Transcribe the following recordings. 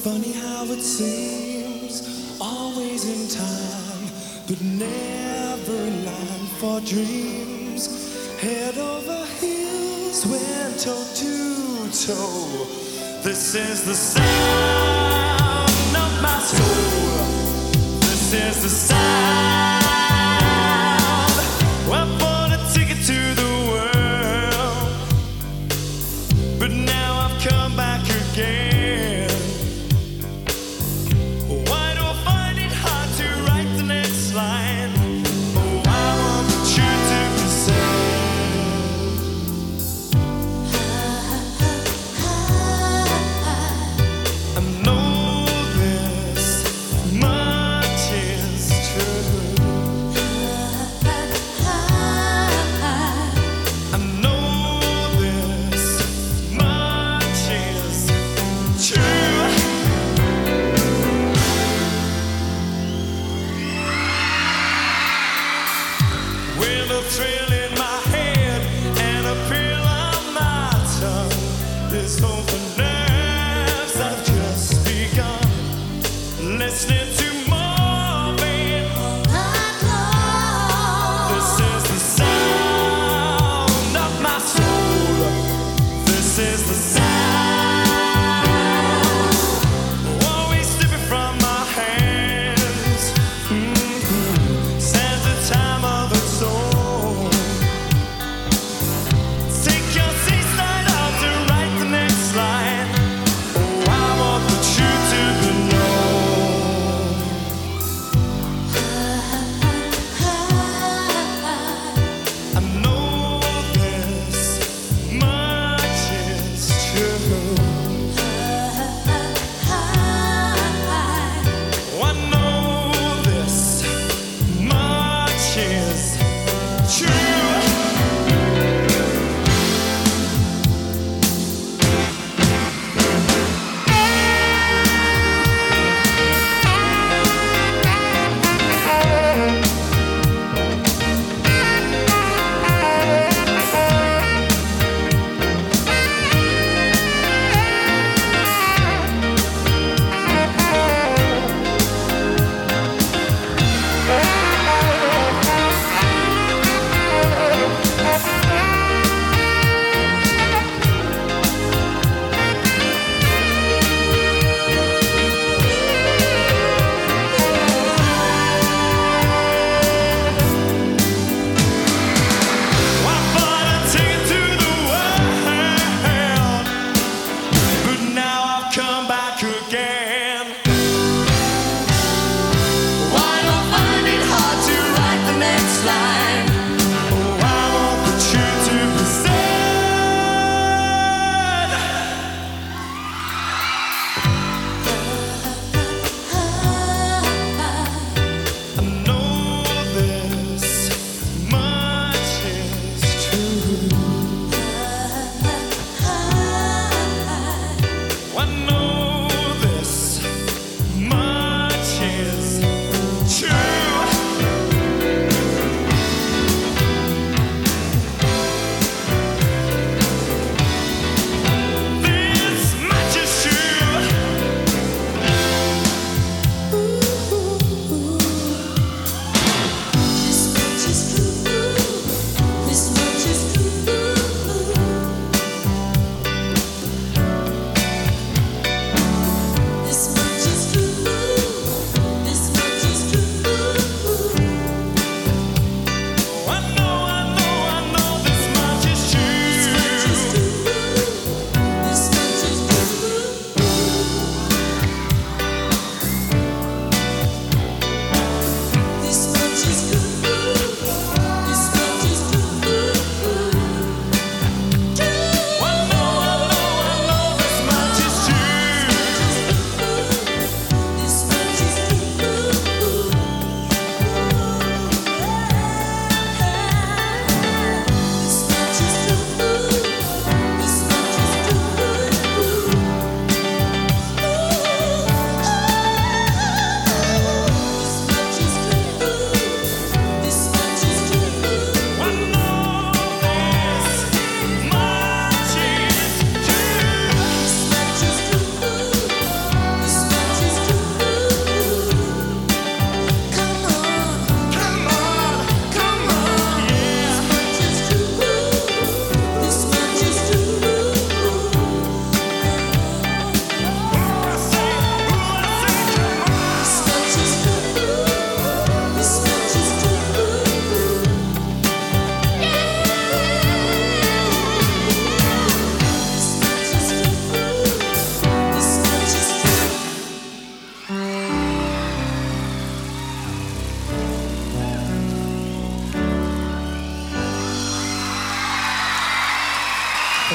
Funny how it seems, always in time, but never in line for dreams. Head over heels, went toe to toe. This is the sound of my soul. This is the sound. I bought a ticket to the world, but now I've come back again. Thrill in my head and a pill on my tongue. This hope for nerves I've just begun. Listening to Marvin. This is the sound of my soul. This is the sound. Always slipping from my hands. Stands the time of its own.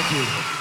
Thank you.